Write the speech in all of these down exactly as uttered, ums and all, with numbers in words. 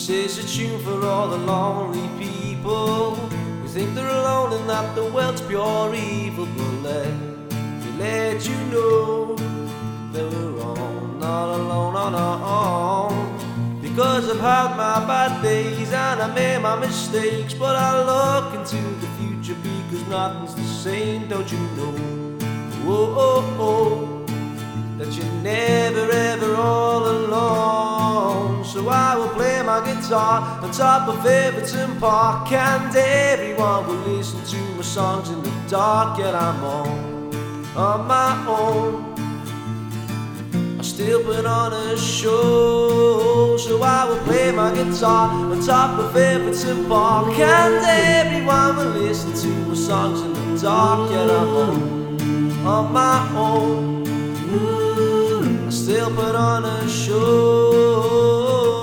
This is a tune for all the lonely people who think they're alone and that the world's pure evil. But let me let you know that we're all not alone on our own. Because I've had my bad days and I made my mistakes, but I look into the future because nothing's the same, don't you know? Oh, oh, oh, that you're never ever all alone. So I will play my guitar on top of Everton Park, and everyone will listen to my songs in the dark. Yet I'm on, on my own. I still put on a show. So I will play my guitar on top of Everton Park, and everyone will listen to my songs in the dark. Yet I'm on, on my own. I still put on a show.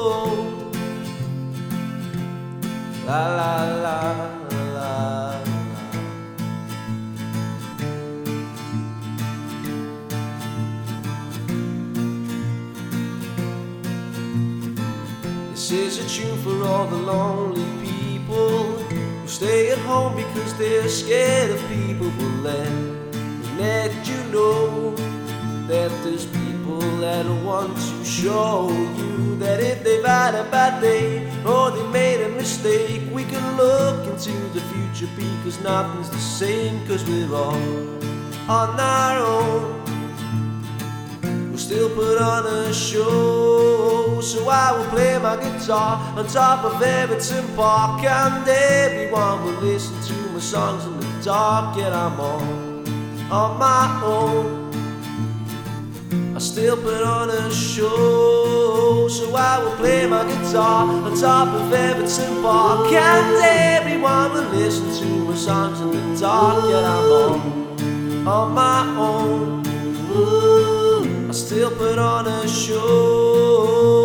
La la la la la. This is a tune for all the lonely people who stay at home because they're scared of people. But let me let you know that there's people that want to show you that if they've had a bad day or they made a mistake, we can look into the future because nothing's the same. Cause we're all on our own. We'll still put on a show. So I will play my guitar on top of Everton Park, and everyone will listen to my songs in the dark. Yet I'm on, on my own. I still put on a show. So I will play my guitar on top of Everton Park, and everyone will listen to my songs in the dark. Yet I'm on, on my own. I still put on a show.